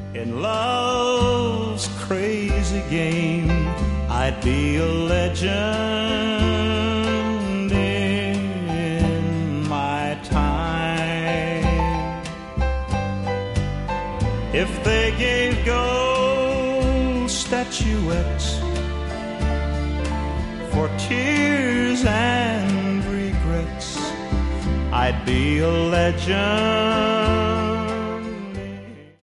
In love's crazy game, I'd be a legend in my time. If they gave gold statuettes for tears and regrets, I'd be a legend